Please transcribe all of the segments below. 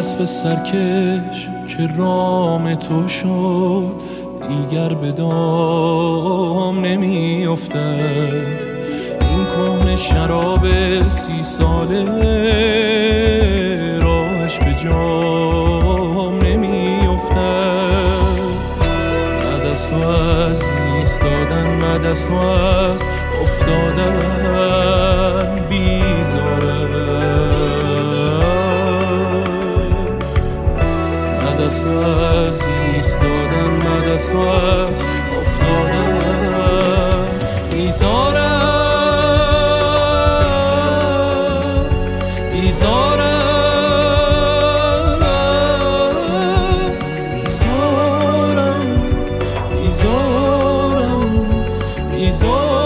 اسب سرکش که رام تو شد دیگر به دام نمی افتد. این کهنه شراب 30 ساله راهش به جام نمی افتد. بعد از تو از ایستادن، بعد از تو از افتادن بیزاره. بعد از تو از ایستادن، بعد از تو از افتادن بیزارم، بیزارم، بیزارم، بیزارم، بیزارم.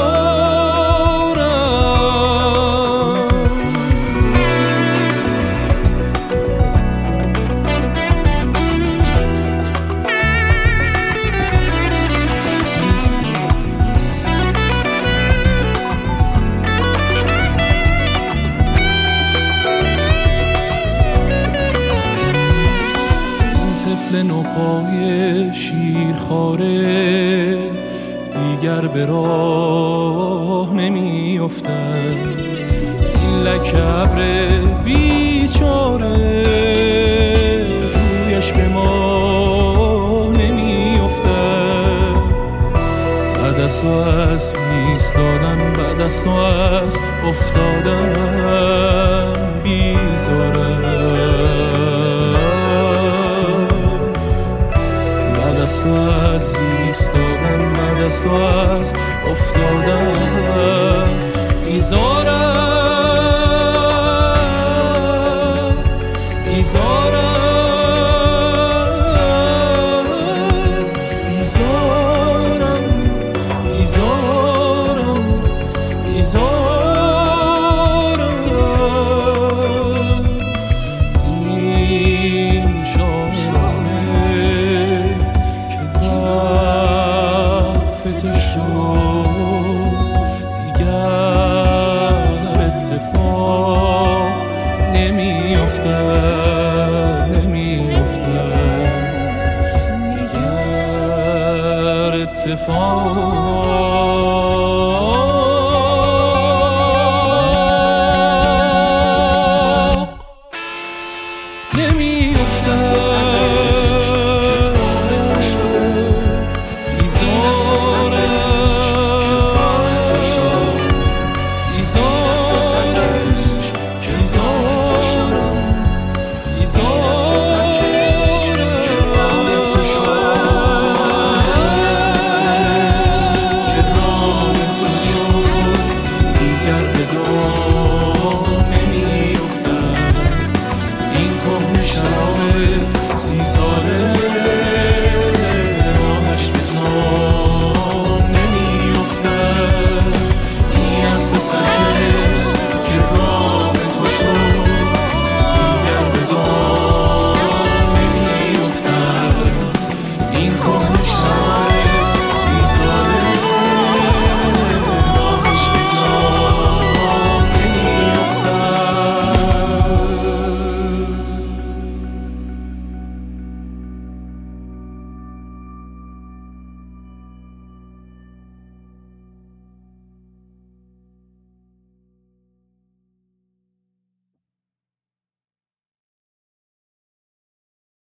طفل نوپای شیرخواره دیگر به راه نمی افتد. این لکه ابر بیچاره رویش به ما نمی افتد. بعد از تو از ایستادن، بعد از تو از افتادن بیزاره. بعد از تو از ایستادن، بعد از تو از افتادن بیزارم، بیزارم، بیزارم، بیزارم، بیزارم. این شاعرانه که وقف تو شد دیگر اتفاق نمی افتد، نمی افتد دیگر اتفاق نمی افتد.